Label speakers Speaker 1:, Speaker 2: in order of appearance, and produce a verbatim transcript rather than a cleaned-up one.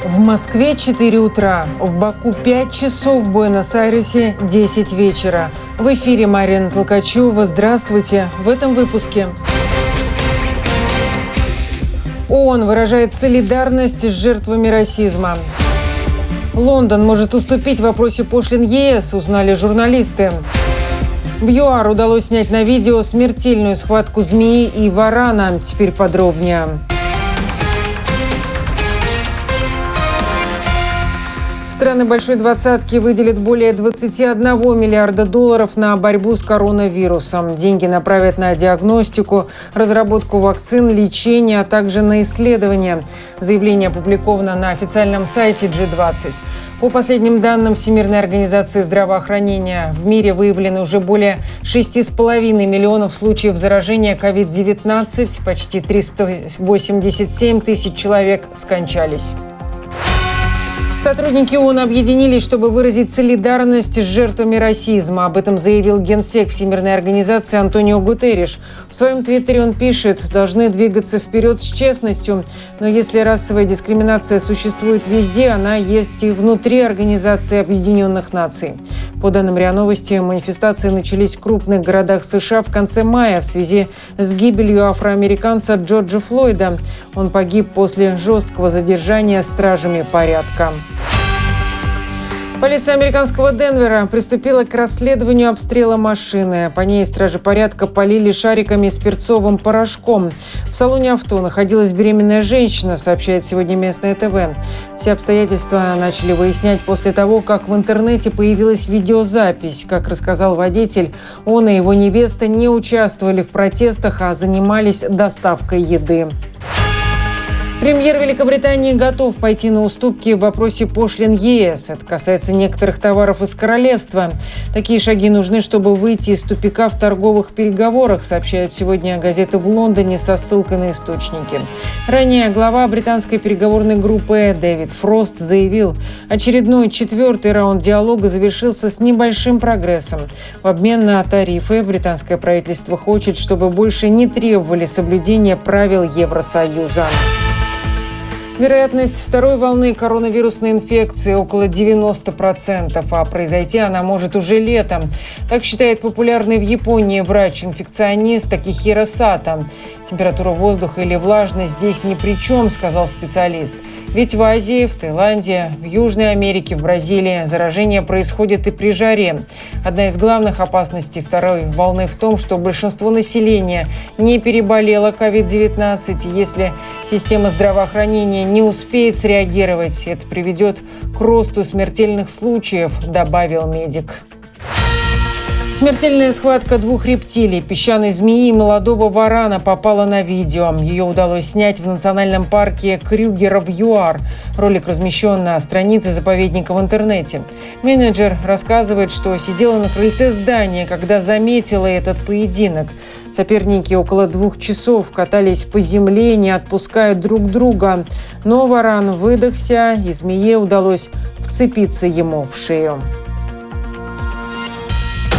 Speaker 1: В Москве четыре утра, в Баку пять часов, в Буэнос-Айресе десять вечера. В эфире Марина Толкачева. Здравствуйте. В этом выпуске. ООН выражает солидарность с жертвами расизма. Лондон может уступить в вопросе пошлин ЕС, узнали журналисты. В ЮАР удалось снять на видео смертельную схватку змеи и варана. Теперь подробнее. Страны Большой Двадцатки выделят более двадцати одного миллиарда долларов на борьбу с коронавирусом. Деньги направят на диагностику, разработку вакцин, лечение, а также на исследования. Заявление опубликовано на официальном сайте джи двадцать. По последним данным Всемирной организации здравоохранения, в мире выявлено уже более шести с половиной миллионов случаев заражения ковид девятнадцать, почти триста восемьдесят семь тысяч человек скончались. Сотрудники ООН объединились, чтобы выразить солидарность с жертвами расизма. Об этом заявил генсек Всемирной организации Антонио Гутерриш. В своем твиттере он пишет: «Должны двигаться вперед с честностью, но если расовая дискриминация существует везде, она есть и внутри Организации Объединенных Наций». По данным РИА Новости, манифестации начались в крупных городах США в конце мая в связи с гибелью афроамериканца Джорджа Флойда. Он погиб после жесткого задержания стражами порядка. Полиция американского Денвера приступила к расследованию обстрела машины. По ней стражи порядка полили шариками с перцовым порошком. В салоне авто находилась беременная женщина, сообщает сегодня местное ТВ. Все обстоятельства начали выяснять после того, как в интернете появилась видеозапись. Как рассказал водитель, он и его невеста не участвовали в протестах, а занимались доставкой еды. Премьер Великобритании готов пойти на уступки в вопросе пошлин ЕС. Это касается некоторых товаров из королевства. Такие шаги нужны, чтобы выйти из тупика в торговых переговорах, сообщают сегодня газеты в Лондоне со ссылкой на источники. Ранее глава британской переговорной группы Дэвид Фрост заявил, очередной четвертый раунд диалога завершился с небольшим прогрессом. В обмен на тарифы британское правительство хочет, чтобы больше не требовали соблюдения правил Евросоюза. Вероятность второй волны коронавирусной инфекции около девяноста процентов, а произойти она может уже летом. Так считает популярный в Японии врач-инфекционист Такихиро Сато. Температура воздуха или влажность здесь ни при чем, сказал специалист. Ведь в Азии, в Таиланде, в Южной Америке, в Бразилии заражение происходит и при жаре. Одна из главных опасностей второй волны в том, что большинство населения не переболело ковид девятнадцать. Если система здравоохранения не успеет среагировать, это приведет к росту смертельных случаев, добавил медик. Смертельная схватка двух рептилий, песчаной змеи и молодого варана, попала на видео. Ее удалось снять в национальном парке Крюгера в ЮАР. Ролик размещен на странице заповедника в интернете. Менеджер рассказывает, что сидела на крыльце здания, когда заметила этот поединок. Соперники около двух часов катались по земле, не отпуская друг друга. Но варан выдохся, и змее удалось вцепиться ему в шею.